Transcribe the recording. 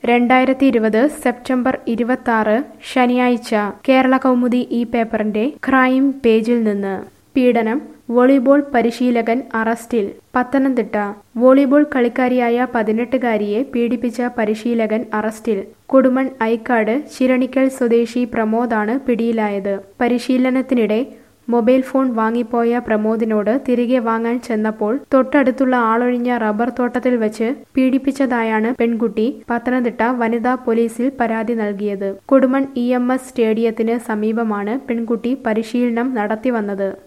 2020 September 26 ശനിയാഴ്ച കേരള കൗമുദി ഈ പേപ്പറിന്റെ ക്രൈം പേജിൽ നിന്ന് പീഡനം വോളിബോൾ പരിശീലകൻ അറസ്റ്റിൽ. പത്തനംതിട്ട വോളിബോൾ കളിക്കാരിയായ 18-കാരിയെ പീഡിപ്പിച്ച പരിശീലകൻ അറസ്റ്റിൽ. കൊടുമൺ ഐക്കാട് ചിരണിക്കൽ സ്വദേശി പ്രമോദാണ് പിടിയിലായത്. പരിശീലനത്തിനിടെ മൊബൈൽ ഫോൺ വാങ്ങിപ്പോയ പ്രമോദിനോട് തിരികെ വാങ്ങാൻ ചെന്നപ്പോൾ തൊട്ടടുത്തുള്ള ആളൊഴിഞ്ഞ റബ്ബർ തോട്ടത്തിൽ വെച്ച് പീഡിപ്പിച്ചതായാണ് പെൺകുട്ടി പത്തനംതിട്ട വനിതാ പോലീസിൽ പരാതി നൽകിയത്. കൊടുമൺ EMS സ്റ്റേഡിയത്തിന് സമീപമാണ് പെൺകുട്ടി പരിശീലനം നടത്തിവന്നത്.